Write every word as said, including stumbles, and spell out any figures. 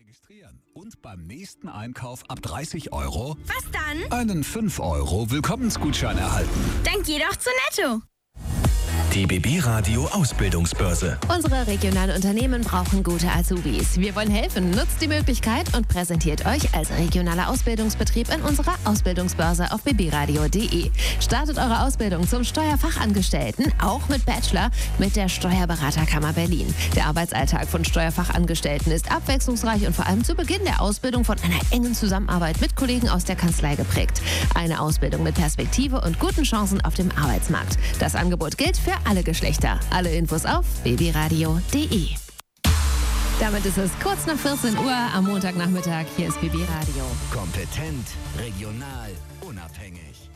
registrieren und beim nächsten Einkauf ab dreißig Euro Was dann? einen fünf Euro Willkommensgutschein erhalten. Dann geh doch zu Netto. Die B B Radio Ausbildungsbörse. Unsere regionalen Unternehmen brauchen gute Azubis. Wir wollen helfen. Nutzt die Möglichkeit und präsentiert euch als regionaler Ausbildungsbetrieb in unserer Ausbildungsbörse auf b b radio punkt d e. Startet eure Ausbildung zum Steuerfachangestellten, auch mit Bachelor, mit der Steuerberaterkammer Berlin. Der Arbeitsalltag von Steuerfachangestellten ist abwechslungsreich und vor allem zu Beginn der Ausbildung von einer engen Zusammenarbeit mit Kollegen aus der Kanzlei geprägt. Eine Ausbildung mit Perspektive und guten Chancen auf dem Arbeitsmarkt. Das Angebot gilt für alle Geschlechter. Alle Infos auf b b radio punkt d e. Damit ist es kurz nach vierzehn Uhr am Montagnachmittag. Hier ist B B Radio. Kompetent, regional, unabhängig.